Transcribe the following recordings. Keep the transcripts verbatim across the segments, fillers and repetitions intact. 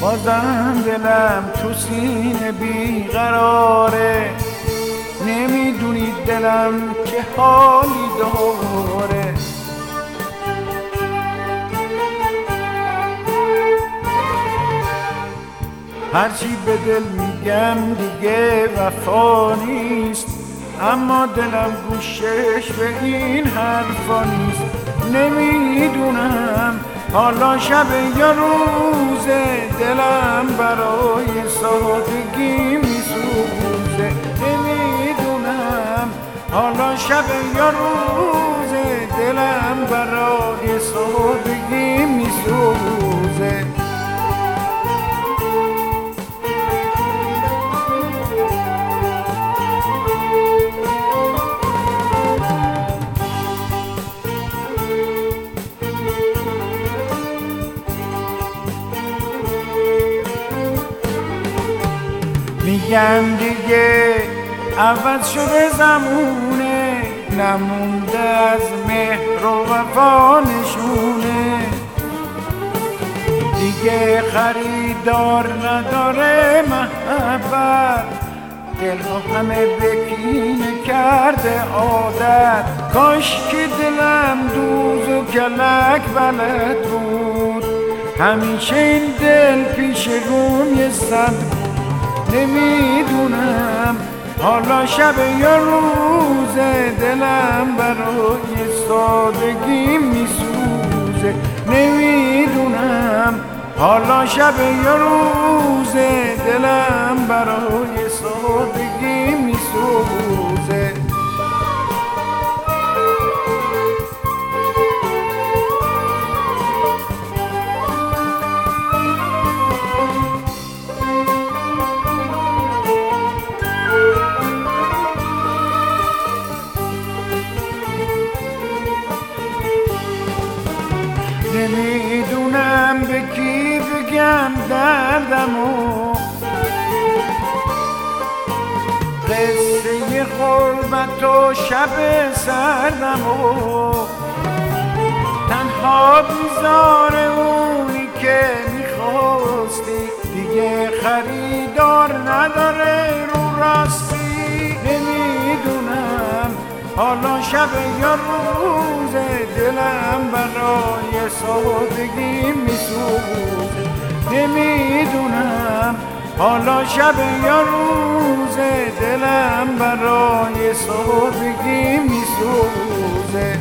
بازم دلم تو سینه بیقراره، نمیدونی دلم چه حالی داره. هرچی به دل میگم دیگه وفا نیست، اما دلم گوشش به این حرفا نیست. نمیدونم حالا شب یا روزه، دلم برای سادگی میسوزه. نمیدونم حالا شب یا روزه، دلم برای سادگی میسوزه. میگم دیگه عوض شده زمونه، نمونده از مهر و وفا نشونه. دیگه خریدار نداره محبت، دلها همه بکینه کرده عادت. کاش که دلم دوز و کلک بلد بود، همیشه این دل پیش روم یه صد. نمیدونم حالا شب یا روزه، دلم برای سادگی میسوزه. نمیدونم حالا شب یا روزه، دلم برای سادگی میسوزه. نمیدونم به کی بگم دردمو، قصه غربت و شب سردمو. تنها بیزار اونی که میخواستی، دیگه خریدار نداره رو راستی. نمیدونم حالا شب یا روزه، دلم برای سادگی میسوزه. نمیدونم حالا شب یا روزه، دلم برای سادگی میسوزه.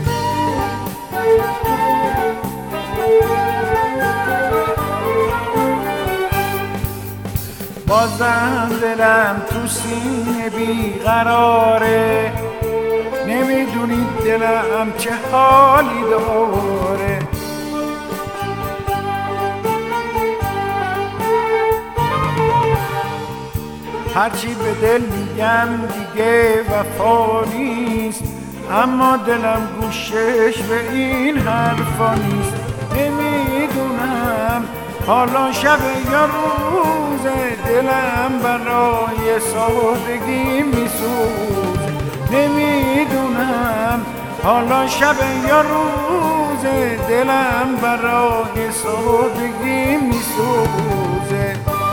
بازم دلم تو سینه بیقراره، نمیدونی دلم چه حالی داره. هرچی به دل میگم دیگه وفا نیست، اما دلم گوشش به این حرفا نیست. نمیدونم حالا شب یا روزه، دلم برای سادگی میسوزه. نمیدونم حالا شب یا روزه، دلم برای سادگی میسوزه.